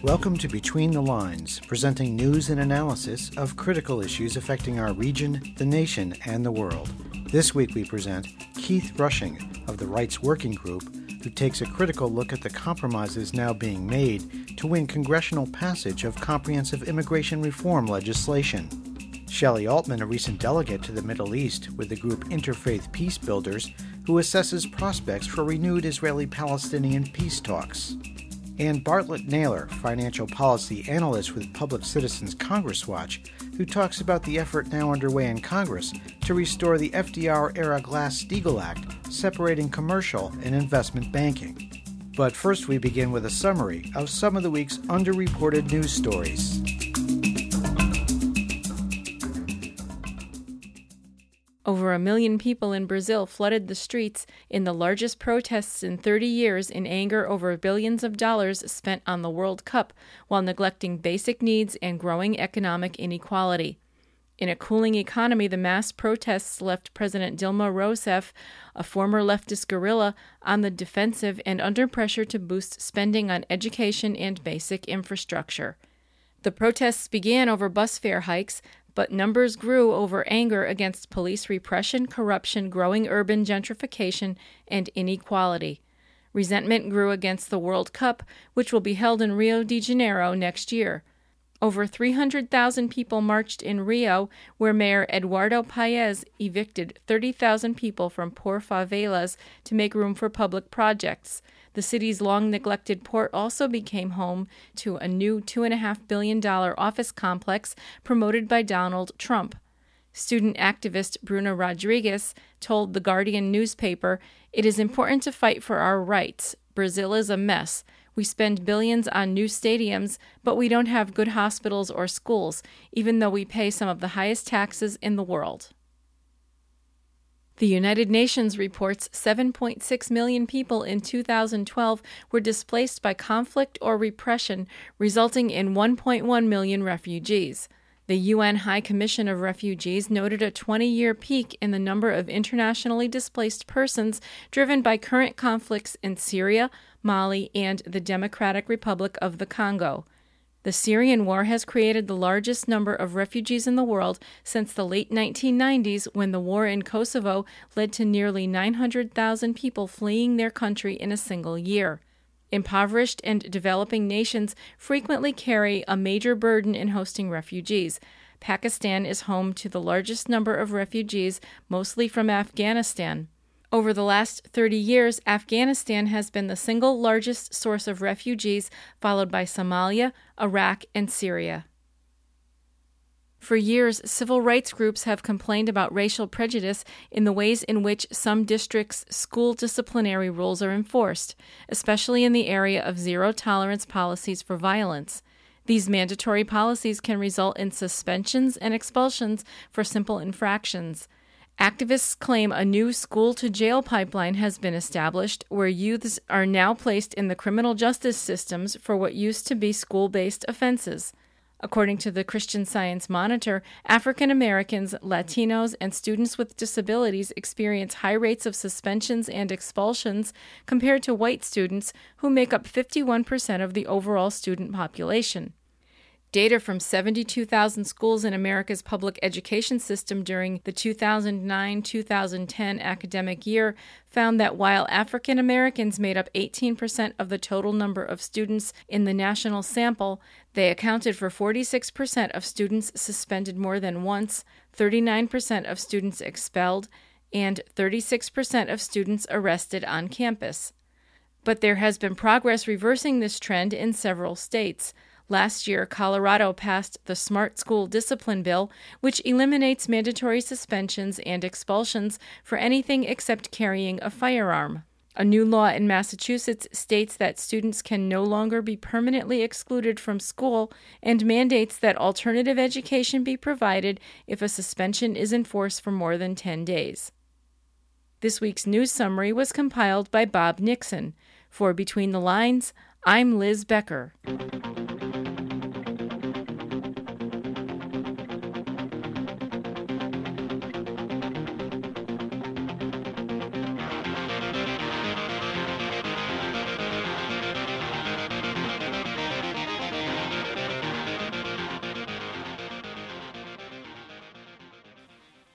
Welcome to Between the Lines, presenting news and analysis of critical issues affecting our region, the nation, and the world. This week we present Keith Rushing of the Rights Working Group, who takes a critical look at the compromises now being made to win congressional passage of comprehensive immigration reform legislation. Shelley Altman, a recent delegate to the Middle East with the group Interfaith Peace Builders, who assesses prospects for renewed Israeli-Palestinian peace talks. And Bartlett Naylor, financial policy analyst with Public Citizens Congress Watch, who talks about the effort now underway in Congress to restore the FDR-era Glass-Steagall Act, separating commercial and investment banking. But first we begin with a summary of some of the week's underreported news stories. Over 1 million people in Brazil flooded the streets in the largest protests in 30 years in anger over billions of dollars spent on the World Cup while neglecting basic needs and growing economic inequality. In a cooling economy, the mass protests left President Dilma Rousseff, a former leftist guerrilla, on the defensive and under pressure to boost spending on education and basic infrastructure. The protests began over bus fare hikes, but numbers grew over anger against police repression, corruption, growing urban gentrification, and inequality. Resentment grew against the World Cup, which will be held in Rio de Janeiro next year. Over 300,000 people marched in Rio, where Mayor Eduardo Paes evicted 30,000 people from poor favelas to make room for public projects. The city's long-neglected port also became home to a new $2.5 billion office complex promoted by Donald Trump. Student activist Bruna Rodrigues told The Guardian newspaper, "It is important to fight for our rights. Brazil is a mess. We spend billions on new stadiums, but we don't have good hospitals or schools, even though we pay some of the highest taxes in the world." The United Nations reports 7.6 million people in 2012 were displaced by conflict or repression, resulting in 1.1 million refugees. The UN High Commission of Refugees noted a 20-year peak in the number of internationally displaced persons driven by current conflicts in Syria, Mali, and the Democratic Republic of the Congo. The Syrian war has created the largest number of refugees in the world since the late 1990s, when the war in Kosovo led to nearly 900,000 people fleeing their country in a single year. Impoverished and developing nations frequently carry a major burden in hosting refugees. Pakistan is home to the largest number of refugees, mostly from Afghanistan. Over the last 30 years, Afghanistan has been the single largest source of refugees, followed by Somalia, Iraq, and Syria. For years, civil rights groups have complained about racial prejudice in the ways in which some districts' school disciplinary rules are enforced, especially in the area of zero-tolerance policies for violence. These mandatory policies can result in suspensions and expulsions for simple infractions. Activists claim a new school-to-jail pipeline has been established, where youths are now placed in the criminal justice systems for what used to be school-based offenses. According to the Christian Science Monitor, African Americans, Latinos, and students with disabilities experience high rates of suspensions and expulsions compared to white students, who make up 51% of the overall student population. Data from 72,000 schools in America's public education system during the 2009-2010 academic year found that while African Americans made up 18% of the total number of students in the national sample, they accounted for 46% of students suspended more than once, 39% of students expelled, and 36% of students arrested on campus. But there has been progress reversing this trend in several states. Last year, Colorado passed the Smart School Discipline Bill, which eliminates mandatory suspensions and expulsions for anything except carrying a firearm. A new law in Massachusetts states that students can no longer be permanently excluded from school and mandates that alternative education be provided if a suspension is enforced for more than 10 days. This week's news summary was compiled by Bob Nixon. For Between the Lines, I'm Liz Becker.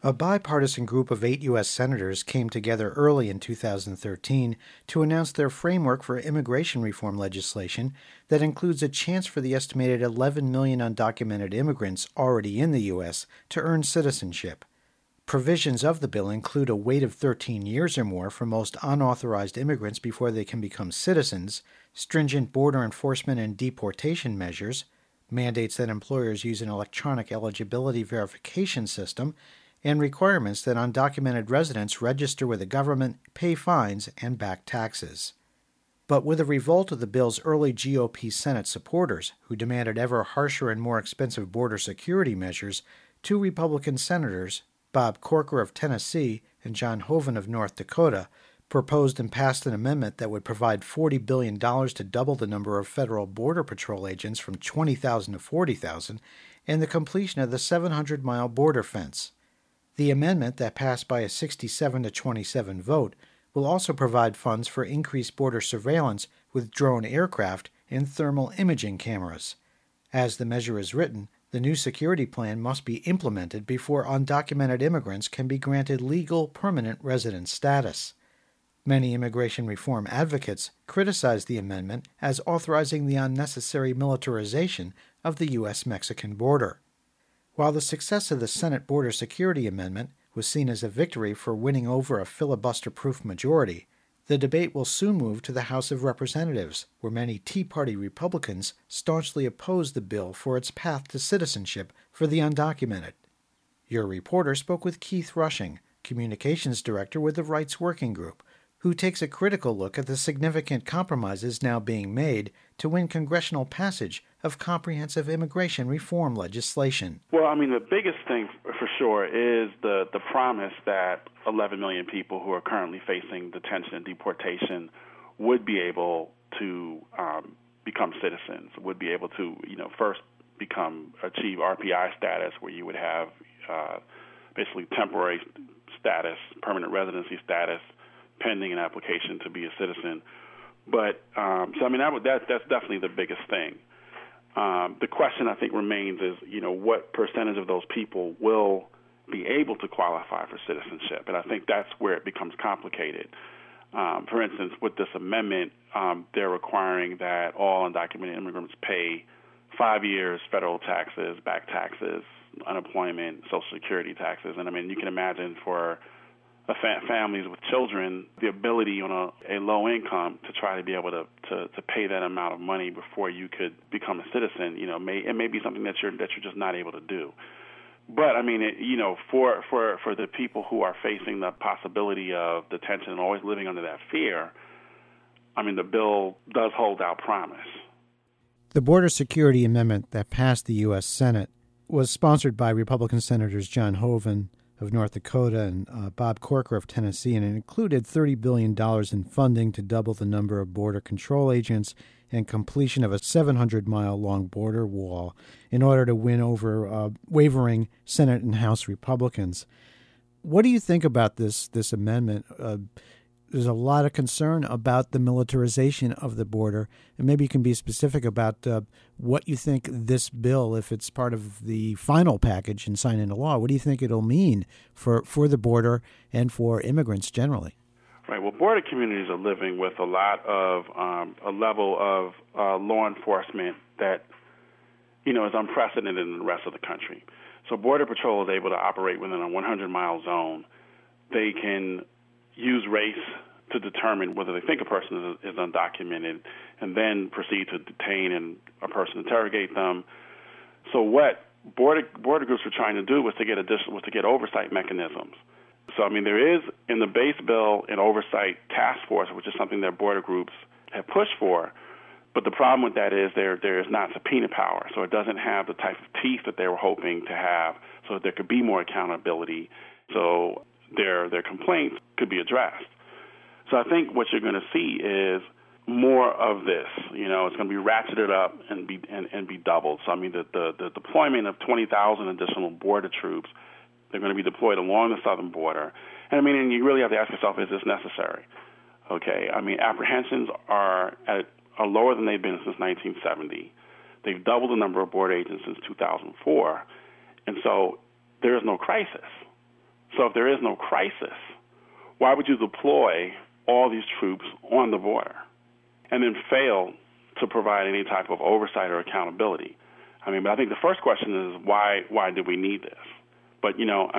A bipartisan group of 8 U.S. senators came together early in 2013 to announce their framework for immigration reform legislation that includes a chance for the estimated 11 million undocumented immigrants already in the U.S. to earn citizenship. Provisions of the bill include a wait of 13 years or more for most unauthorized immigrants before they can become citizens, stringent border enforcement and deportation measures, mandates that employers use an electronic eligibility verification system, and requirements that undocumented residents register with the government, pay fines, and back taxes. But with a revolt of the bill's early GOP Senate supporters, who demanded ever harsher and more expensive border security measures, 2 Republican senators, Bob Corker of Tennessee and John Hoeven of North Dakota, proposed and passed an amendment that would provide $40 billion to double the number of federal Border Patrol agents from 20,000 to 40,000 and the completion of the 700-mile border fence. The amendment that passed by a 67 to 27 vote will also provide funds for increased border surveillance with drone aircraft and thermal imaging cameras. As the measure is written, the new security plan must be implemented before undocumented immigrants can be granted legal permanent resident status. Many immigration reform advocates criticize the amendment as authorizing the unnecessary militarization of the U.S.-Mexican border. While the success of the Senate Border Security Amendment was seen as a victory for winning over a filibuster-proof majority, the debate will soon move to the House of Representatives, where many Tea Party Republicans staunchly oppose the bill for its path to citizenship for the undocumented. Your reporter spoke with Keith Rushing, Communications Director with the Rights Working Group, who takes a critical look at the significant compromises now being made to win congressional passage of comprehensive immigration reform legislation. Well, I mean, the biggest thing for sure is the promise that 11 million people who are currently facing detention and deportation would be able to become citizens, would be able to, first achieve RPI status, where you would have basically temporary status, permanent residency status, pending an application to be a citizen. But that's definitely the biggest thing. The question I think remains is, what percentage of those people will be able to qualify for citizenship? And I think that's where it becomes complicated. For instance, with this amendment, they're requiring that all undocumented immigrants pay 5 years federal taxes, back taxes, unemployment, Social Security taxes. And I mean, you can imagine for families with children, the ability on a low income to try to be able to pay that amount of money before you could become a citizen, it may be something that you're just not able to do. But I mean, for the people who are facing the possibility of detention and always living under that fear, I mean, the bill does hold out promise. The Border Security Amendment that passed the U.S. Senate was sponsored by Republican Senators John Hoeven of North Dakota and Bob Corker of Tennessee, and it included $30 billion in funding to double the number of border control agents and completion of a 700-mile-long border wall in order to win over wavering Senate and House Republicans. What do you think about this amendment? There's a lot of concern about the militarization of the border, and maybe you can be specific about what you think this bill, if it's part of the final package and signed into law, what do you think it'll mean for the border and for immigrants generally? Right. Well, border communities are living with a lot of a level of law enforcement that, is unprecedented in the rest of the country. So Border Patrol is able to operate within a 100-mile zone. They can use race to determine whether they think a person is undocumented, and then proceed to detain and a person, interrogate them. So what border groups were trying to do was to get oversight mechanisms. So I mean, there is in the base bill an oversight task force, which is something that border groups have pushed for. But the problem with that is there is not subpoena power, so it doesn't have the type of teeth that they were hoping to have, so that there could be more accountability. So their complaints could be addressed. So I think what you're going to see is more of this. It's going to be ratcheted up and be doubled. So I mean, the deployment of 20,000 additional border troops, they're going to be deployed along the southern border. And I mean, and you really have to ask yourself, is this necessary? Okay. I mean, apprehensions are lower than they've been since 1970. They've doubled the number of border agents since 2004, and so there is no crisis. So if there is no crisis, why would you deploy all these troops on the border and then fail to provide any type of oversight or accountability? But I think the first question is why do we need this? But,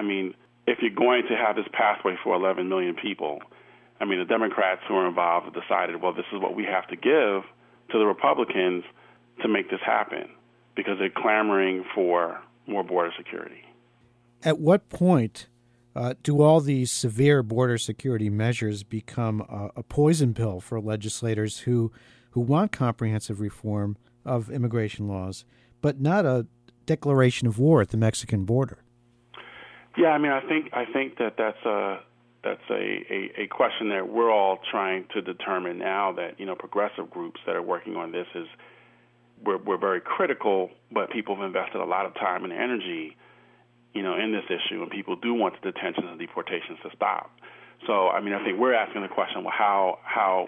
if you're going to have this pathway for 11 million people, the Democrats who are involved have decided, well, this is what we have to give to the Republicans to make this happen because they're clamoring for more border security. At what point do all these severe border security measures become a poison pill for legislators who want comprehensive reform of immigration laws, but not a declaration of war at the Mexican border? Yeah, I think that's a question that we're all trying to determine now. That progressive groups that are working on this we're very critical, but people have invested a lot of time and energy, in this issue, and people do want the detentions and deportations to stop. So, I think we're asking the question: well, how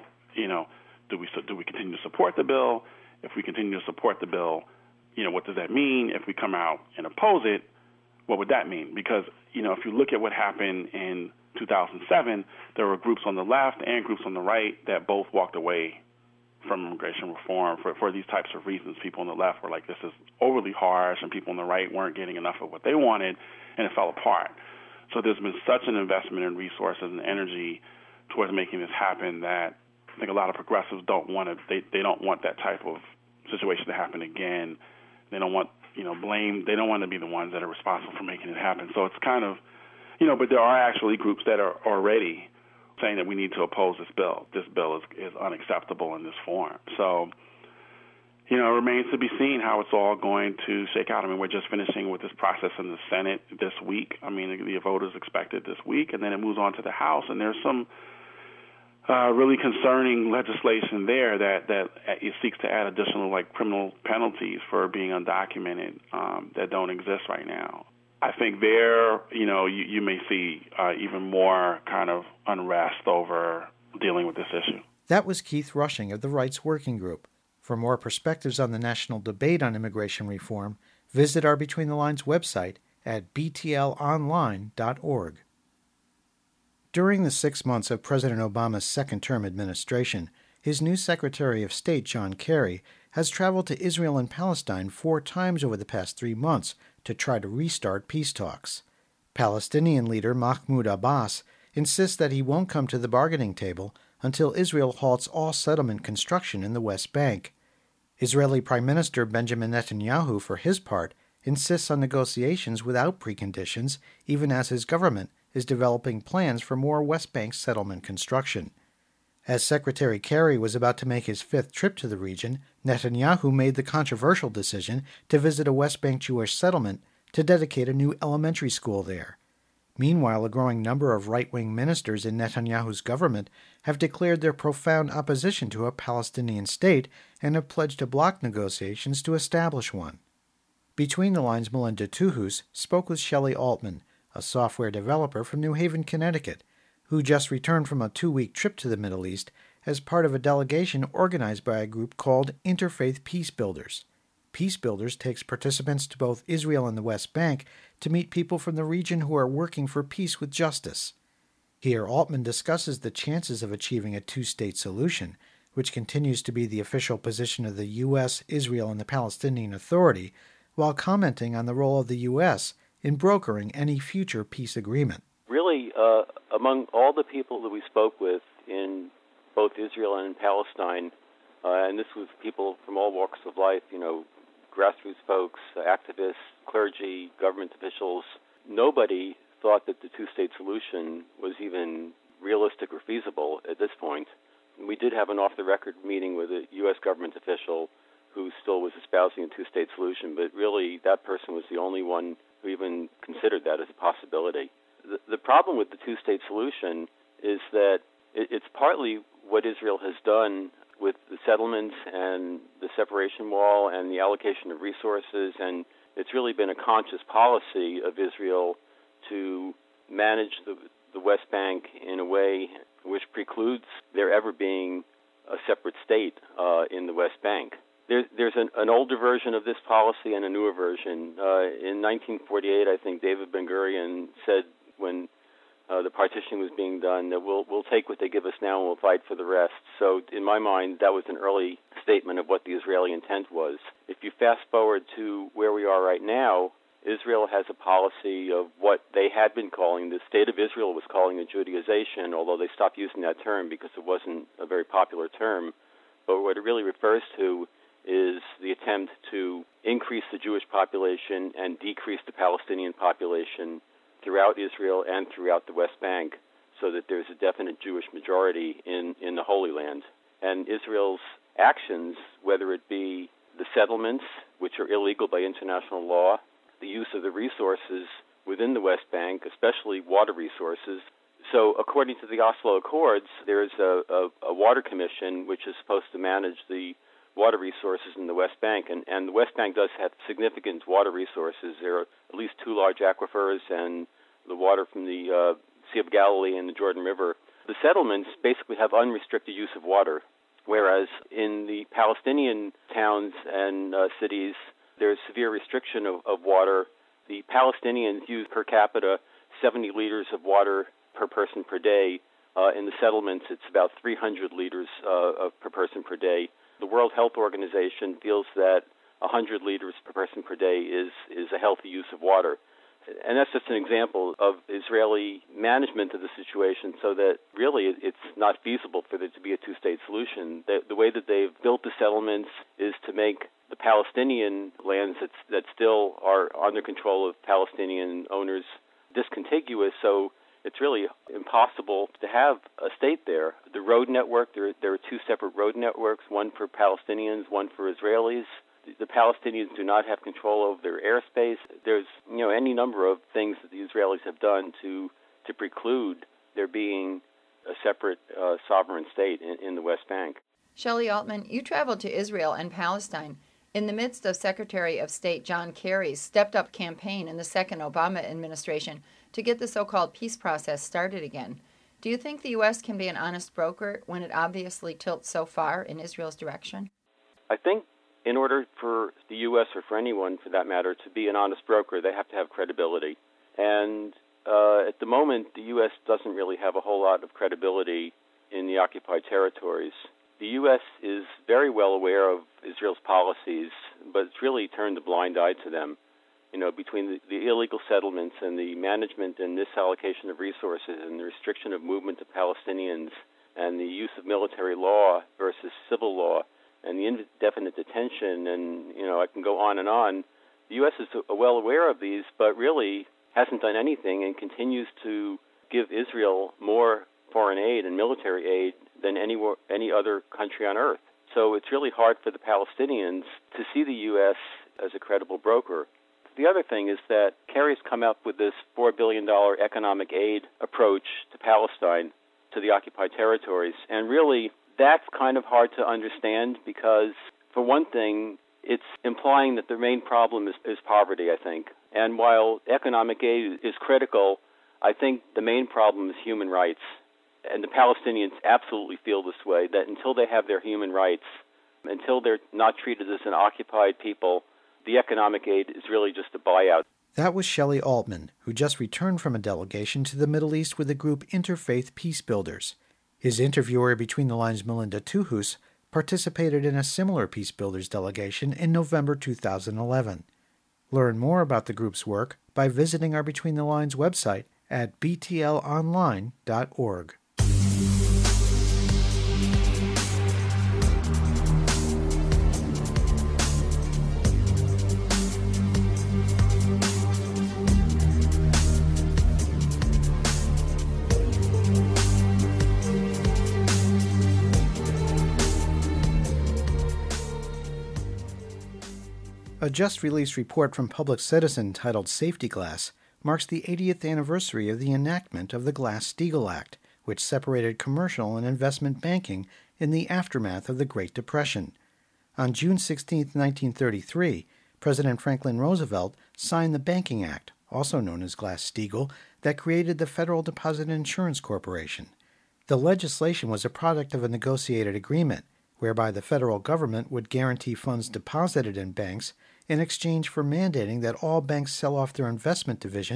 do we continue to support the bill? If we continue to support the bill, what does that mean? If we come out and oppose it, what would that mean? Because, if you look at what happened in 2007, there were groups on the left and groups on the right that both walked away from immigration reform for these types of reasons. People on the left were like, this is overly harsh, and people on the right weren't getting enough of what they wanted, and it fell apart. So there's been such an investment in resources and energy towards making this happen that I think a lot of progressives don't want to. They don't want that type of situation to happen again. They don't want blame. They don't want to be the ones that are responsible for making it happen. So it's kind of, but there are actually groups that are already saying that we need to oppose this bill. This bill is unacceptable in this form. So, it remains to be seen how it's all going to shake out. We're just finishing with this process in the Senate this week. The vote is expected this week, and then it moves on to the House, and there's some really concerning legislation there that it seeks to add additional criminal penalties for being undocumented that don't exist right now. I think there, you may see even more kind of unrest over dealing with this issue. That was Keith Rushing of the Rights Working Group. For more perspectives on the national debate on immigration reform, visit our Between the Lines website at btlonline.org. During the 6 months of President Obama's second-term administration, his new Secretary of State, John Kerry, has traveled to Israel and Palestine 4 times over the past 3 months to try to restart peace talks. Palestinian leader Mahmoud Abbas insists that he won't come to the bargaining table until Israel halts all settlement construction in the West Bank. Israeli Prime Minister Benjamin Netanyahu, for his part, insists on negotiations without preconditions, even as his government is developing plans for more West Bank settlement construction. As Secretary Kerry was about to make his 5th trip to the region, Netanyahu made the controversial decision to visit a West Bank Jewish settlement to dedicate a new elementary school there. Meanwhile, a growing number of right-wing ministers in Netanyahu's government have declared their profound opposition to a Palestinian state and have pledged to block negotiations to establish one. Between the Lines' Melinda Tuhus spoke with Shelley Altman, a software developer from New Haven, Connecticut, who just returned from a 2-week trip to the Middle East as part of a delegation organized by a group called Interfaith Peace Builders. Peace Builders takes participants to both Israel and the West Bank to meet people from the region who are working for peace with justice. Here, Altman discusses the chances of achieving a 2-state solution, which continues to be the official position of the U.S., Israel, and the Palestinian Authority, while commenting on the role of the U.S. in brokering any future peace agreement. Really, among all the people that we spoke with in both Israel and in Palestine, and this was people from all walks of life, grassroots folks, activists, clergy, government officials, nobody thought that the 2-state solution was even realistic or feasible at this point. We did have an off-the-record meeting with a U.S. government official who still was espousing a 2-state solution, but really that person was the only one who even considered that as a possibility. The problem with the 2-state solution is that it's partly what Israel has done with the settlements and the separation wall and the allocation of resources, and it's really been a conscious policy of Israel to manage the West Bank in a way which precludes there ever being a separate state in the West Bank. There's an older version of this policy and a newer version. In 1948, I think David Ben-Gurion said when partitioning was being done, that we'll take what they give us now and we'll fight for the rest. So in my mind, that was an early statement of what the Israeli intent was. If you fast forward to where we are right now, Israel has a policy of what they had been calling, the State of Israel was calling a Judaization, although they stopped using that term because it wasn't a very popular term. But what it really refers to is the attempt to increase the Jewish population and decrease the Palestinian population throughout Israel and throughout the West Bank, so that there's a definite Jewish majority in the Holy Land. And Israel's actions, whether it be the settlements, which are illegal by international law, the use of the resources within the West Bank, especially water resources. So according to the Oslo Accords, there's a water commission which is supposed to manage the water resources in the West Bank, and the West Bank does have significant water resources. There are at least 2 large aquifers and the water from the Sea of Galilee and the Jordan River. The settlements basically have unrestricted use of water, whereas in the Palestinian towns and cities, there's severe restriction of water. The Palestinians use per capita 70 liters of water per person per day. In the settlements, it's about 300 liters per person per day. The World Health Organization feels that 100 liters per person per day is a healthy use of water. And that's just an example of Israeli management of the situation, so that really it's not feasible for there to be a two-state solution. The way that they've built the settlements is to make the Palestinian lands that still are under control of Palestinian owners discontiguous, so it's really impossible to have a state there. The road network, there are 2 separate road networks, one for Palestinians, one for Israelis. The Palestinians do not have control over their airspace. There's any number of things that the Israelis have done to preclude there being a separate sovereign state in the West Bank. Shelley Altman, you traveled to Israel and Palestine in the midst of Secretary of State John Kerry's stepped-up campaign in the second Obama administration to get the so-called peace process started again. Do you think the U.S. can be an honest broker when it obviously tilts so far in Israel's direction? I think in order for the U.S. or for anyone, for that matter, to be an honest broker, they have to have credibility. And at the moment, the U.S. doesn't really have a whole lot of credibility in the occupied territories. The U.S. is very well aware of Israel's policies, but it's really turned a blind eye to them. Between the illegal settlements and the management and misallocation of resources and the restriction of movement of Palestinians and the use of military law versus civil law and the indefinite detention, and, I can go on and on. The U.S. is well aware of these, but really hasn't done anything and continues to give Israel more foreign aid and military aid than any other country on earth. So it's really hard for the Palestinians to see the U.S. as a credible broker. The other thing is that Kerry's come up with this $4 billion economic aid approach to Palestine, to the occupied territories, and really that's kind of hard to understand because, for one thing, it's implying that the main problem is poverty, I think. And while economic aid is critical, I think the main problem is human rights. And the Palestinians absolutely feel this way, that until they have their human rights, until they're not treated as an occupied people, the economic aid is really just a buyout. That was Shelley Altman, who just returned from a delegation to the Middle East with the group Interfaith Peace Builders. His interviewer, Between the Lines, Melinda Tuhus, participated in a similar Peace Builders delegation in November 2011. Learn more about the group's work by visiting our Between the Lines website at btlonline.org. A just-released report from Public Citizen titled Safety Glass marks the 80th anniversary of the enactment of the Glass-Steagall Act, which separated commercial and investment banking in the aftermath of the Great Depression. On June 16, 1933, President Franklin Roosevelt signed the Banking Act, also known as Glass-Steagall, that created the Federal Deposit Insurance Corporation. The legislation was a product of a negotiated agreement, whereby the federal government would guarantee funds deposited in banks in exchange for mandating that all banks sell off their investment divisions,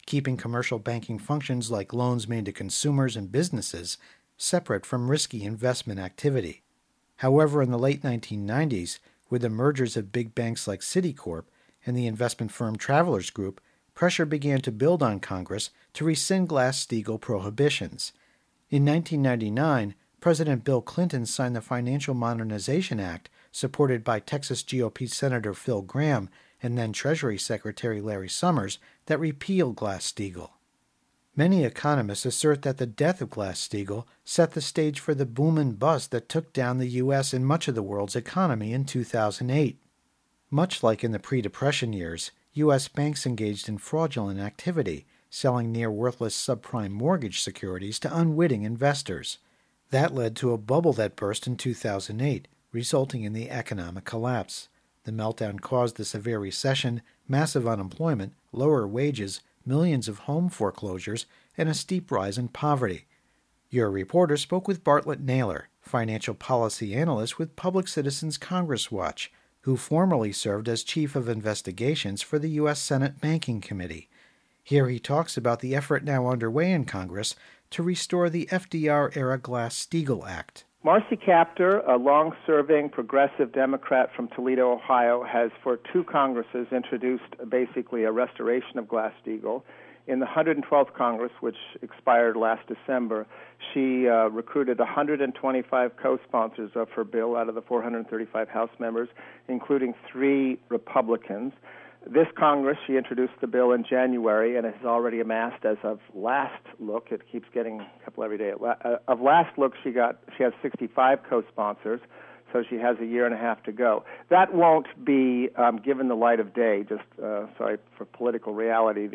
keeping commercial banking functions like loans made to consumers and businesses separate from risky investment activity. However, in the late 1990s, with the mergers of big banks like Citicorp and the investment firm Travelers Group, pressure began to build on Congress to rescind Glass-Steagall prohibitions. In 1999, President Bill Clinton signed the Financial Modernization Act, supported by Texas GOP Senator Phil Gramm and then Treasury Secretary Larry Summers, that repealed Glass-Steagall. Many economists assert that the death of Glass-Steagall set the stage for the boom and bust that took down the U.S. and much of the world's economy in 2008. Much like in the pre-Depression years, U.S. banks engaged in fraudulent activity, selling near-worthless subprime mortgage securities to unwitting investors. That led to a bubble that burst in 2008, resulting in the economic collapse. The meltdown caused a severe recession, massive unemployment, lower wages, millions of home foreclosures, and a steep rise in poverty. Your reporter spoke with Bartlett Naylor, financial policy analyst with Public Citizens Congress Watch, who formerly served as Chief of Investigations for the U.S. Senate Banking Committee. Here he talks about the effort now underway in Congress to restore the FDR-era Glass-Steagall Act. Marcy Kaptur, a long-serving progressive Democrat from Toledo, Ohio, has for 2 Congresses introduced basically a restoration of Glass-Steagall. In the 112th Congress, which expired last December, she recruited 125 co-sponsors of her bill out of the 435 House members, including 3 Republicans. This Congress, she introduced the bill in January and has already amassed, as of last look, it keeps getting a couple every day. Of last look, she has 65 co-sponsors, so she has a year and a half to go. That won't be given the light of day. Just sorry for political reality.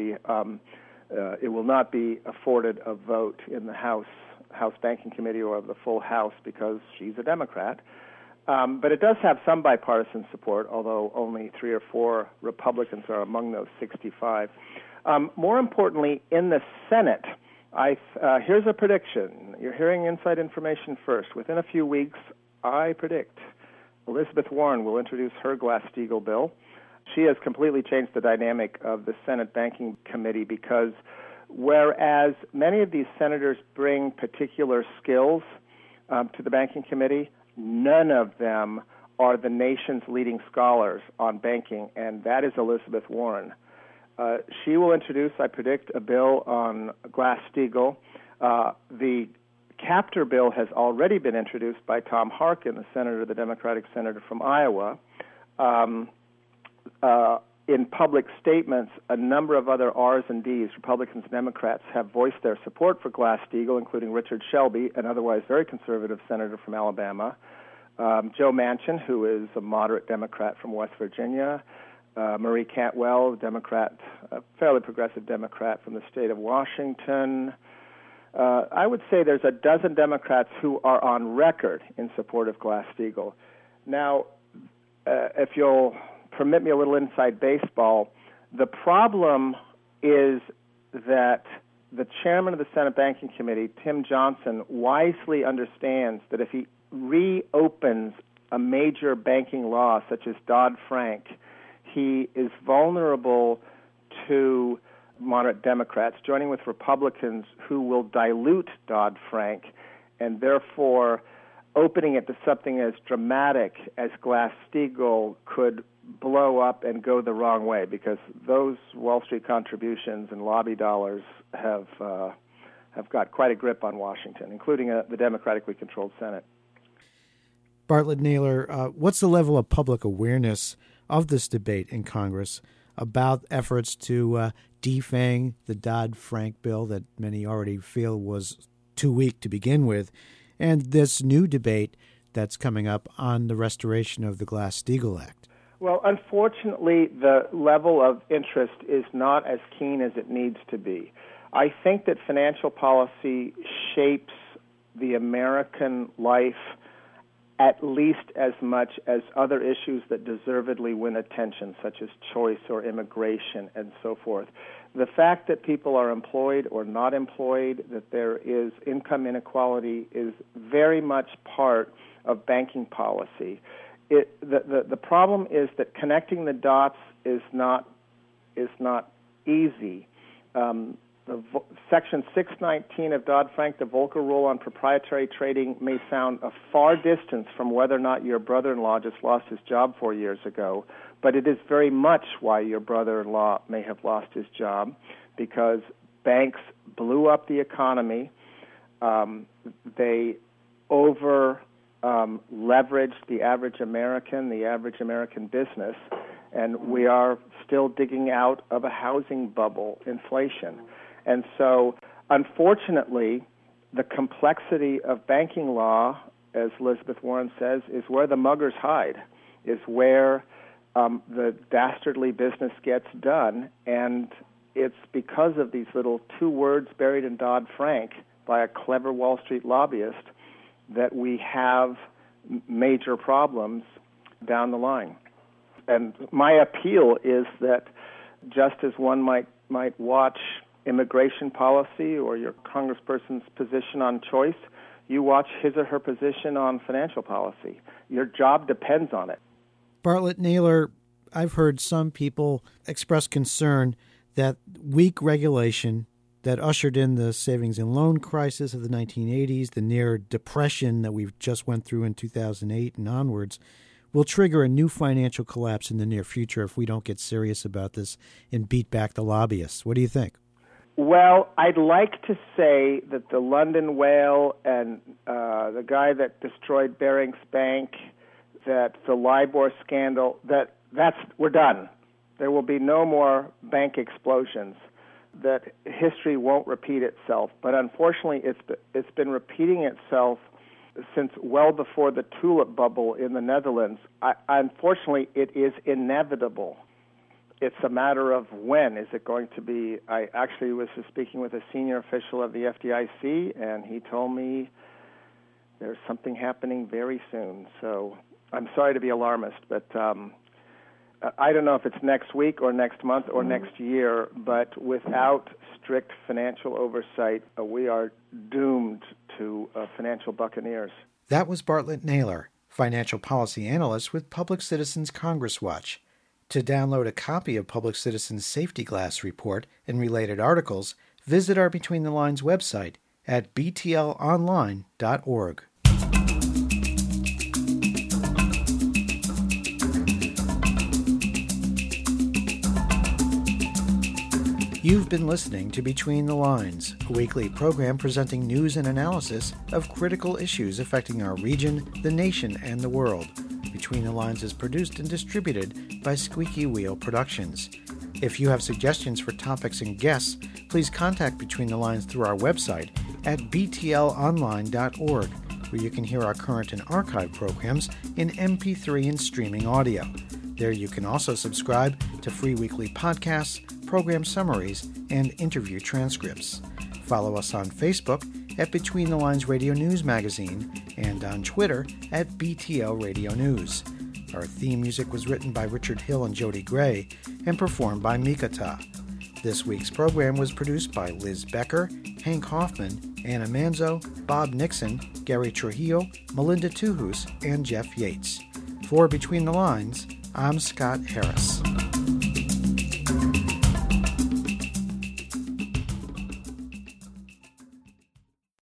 It will not be afforded a vote in the House Banking Committee or of the full House because she's a Democrat. But it does have some bipartisan support, although only 3 or 4 Republicans are among those 65. More importantly, in the Senate, here's a prediction. You're hearing inside information first. Within a few weeks, I predict Elizabeth Warren will introduce her Glass-Steagall bill. She has completely changed the dynamic of the Senate Banking Committee because whereas many of these senators bring particular skills to the Banking Committee, none of them are the nation's leading scholars on banking, and that is Elizabeth Warren. She will introduce, I predict, a bill on Glass-Steagall. The Kaptur bill has already been introduced by Tom Harkin, the Democratic senator from Iowa. In public statements, a number of other R's and D's, Republicans and Democrats, have voiced their support for Glass-Steagall, including Richard Shelby, an otherwise very conservative senator from Alabama, Joe Manchin, who is a moderate Democrat from West Virginia, Marie Cantwell, Democrat, a fairly progressive Democrat from the state of Washington. I would say there's a dozen Democrats who are on record in support of Glass-Steagall. Now, if you'll permit me a little inside baseball, the problem is that the chairman of the Senate Banking Committee, Tim Johnson, wisely understands that if he reopens a major banking law such as Dodd-Frank, he is vulnerable to moderate Democrats joining with Republicans who will dilute Dodd-Frank, and therefore opening it to something as dramatic as Glass-Steagall could blow up and go the wrong way, because those Wall Street contributions and lobby dollars have got quite a grip on Washington, including the democratically controlled Senate. Bartlett Naylor, what's the level of public awareness of this debate in Congress about efforts to defang the Dodd-Frank bill that many already feel was too weak to begin with, and this new debate that's coming up on the restoration of the Glass-Steagall Act? Well, unfortunately, the level of interest is not as keen as it needs to be. I think that financial policy shapes the American life at least as much as other issues that deservedly win attention, such as choice or immigration and so forth. The fact that people are employed or not employed, that there is income inequality, is very much part of banking policy. The problem is that connecting the dots is not easy, Section 619 of Dodd-Frank, the Volcker Rule on proprietary trading, may sound a far distance from whether or not your brother-in-law just lost his job 4 years ago, but it is very much why your brother-in-law may have lost his job, because banks blew up the economy. They leveraged the average American business, and we are still digging out of a housing bubble inflation. And so, unfortunately, the complexity of banking law, as Elizabeth Warren says, is where the muggers hide, is where the dastardly business gets done, and it's because of these little 2 words buried in Dodd-Frank by a clever Wall Street lobbyist that we have major problems down the line. And my appeal is that just as one might watch immigration policy or your congressperson's position on choice, you watch his or her position on financial policy. Your job depends on it. Bartlett Naylor, I've heard some people express concern that weak regulation that ushered in the savings and loan crisis of the 1980s, the near depression that we've just went through in 2008 and onwards, will trigger a new financial collapse in the near future if we don't get serious about this and beat back the lobbyists. What do you think? Well, I'd like to say that the London whale and the guy that destroyed Barings Bank, that the LIBOR scandal, we're done. There will be no more bank explosions, that history won't repeat itself. But unfortunately, it's been repeating itself since well before the tulip bubble in the Netherlands. Unfortunately, it is inevitable. It's a matter of when is it going to be. I actually was speaking with a senior official of the FDIC, and he told me there's something happening very soon. So I'm sorry to be alarmist, but I don't know if it's next week or next month or next year, but without strict financial oversight, we are doomed to financial buccaneers. That was Bartlett Naylor, financial policy analyst with Public Citizen's Congress Watch. To download a copy of Public Citizen's Safety Glass Report and related articles, visit our Between the Lines website at btlonline.org. You've been listening to Between the Lines, a weekly program presenting news and analysis of critical issues affecting our region, the nation, and the world. Between the Lines is produced and distributed by Squeaky Wheel Productions. If you have suggestions for topics and guests, please contact Between the Lines through our website at btlonline.org, where you can hear our current and archive programs in MP3 and streaming audio. There you can also subscribe to free weekly podcasts, program summaries, and interview transcripts. Follow us on Facebook at Between the Lines Radio News Magazine and on Twitter at BTL Radio News. Our theme music was written by Richard Hill and Jody Gray and performed by Mikata. This week's program was produced by Liz Becker, Hank Hoffman, Anna Manzo, Bob Nixon, Gary Trujillo, Melinda Tuhus, and Jeff Yates. For Between the Lines, I'm Scott Harris.